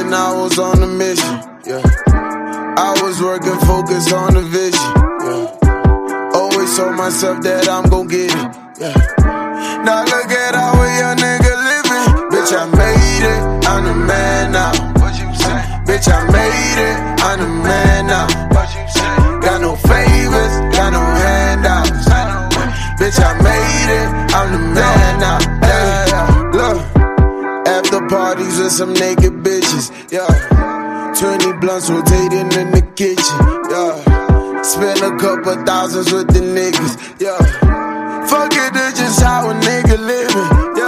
living, I was on a mission, yeah. I was working, focused on the vision, yeah. Always told myself that I'm gon' get it, yeah. Now look at how a young nigga living. Bitch, I made it, I'm the man now. What you say? Bitch, I made it, I'm the man now. What you say? Got no favors, got no handouts. Bitch, I made it, I'm the man now. Yeah, yeah. Look, after parties with some naked bitches, yeah. 20 blunts rotating in the kitchen, yeah. Spend a couple thousands with the niggas, yeah. Fuck it, that's just how a nigga living,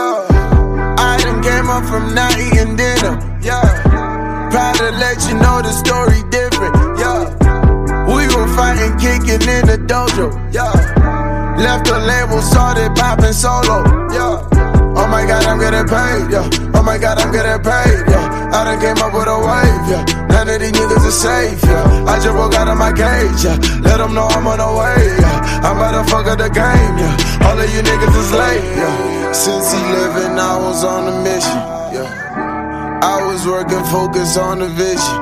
yeah. I done came up from not eating dinner, yeah. Proud to let you know the story different, yeah. We were fighting, kicking in the dojo, yeah. Left the label, started popping solo, yeah. Oh my God, I'm getting paid, yeah. Oh my God, I'm getting paid, yeah. I done came up with a wave, yeah. None of these niggas are safe, yeah. I just broke out of my cage, yeah. Let them know I'm on the way, yeah. I'm about to fuck up the game, yeah. All of you niggas is late, yeah. Since he living, I was on a mission, yeah. I was working, focused on the vision,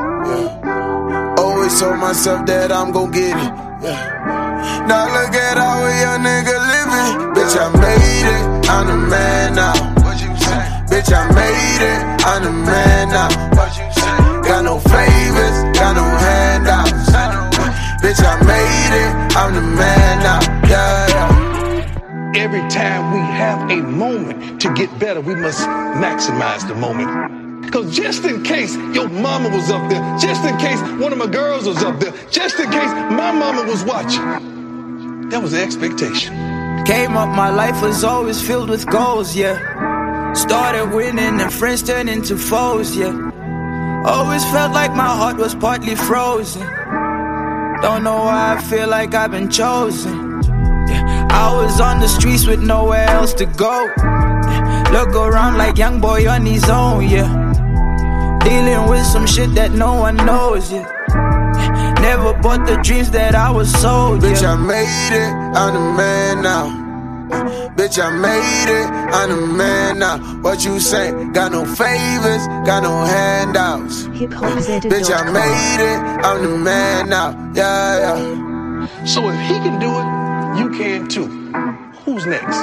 yeah. Always told myself that I'm gon' get it, yeah. Now look at how a young nigga living. Bitch, I made it, I'm the man now. What you say? Bitch, I made it, I'm the man now. What you say? Got no favors, got no handouts. Bitch, I made it, I'm the man now. Yeah, yeah. Every time we have a moment to get better, we must maximize the moment. Cause just in case your mama was up there, just in case one of my girls was up there, just in case my mama was watching, that was the expectation. Came up, my life was always filled with goals, yeah. Started winning and friends turned into foes, yeah. Always felt like my heart was partly frozen. Don't know why I feel like I've been chosen, yeah. I was on the streets with nowhere else to go, yeah. Look around like young boy on his own, yeah. Dealing with some shit that no one knows, yeah. Never bought the dreams that I was sold, yeah. Bitch, I made it, I'm the man now. Bitch, I made it, I'm the man now. What you say? Got no favors, got no handouts. Bitch, I made it, I'm the man now. Yeah, yeah. So if he can do it, you can too. Who's next?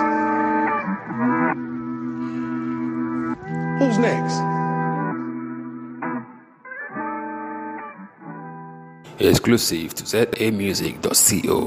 Who's next? Exclusive to zamusic.co.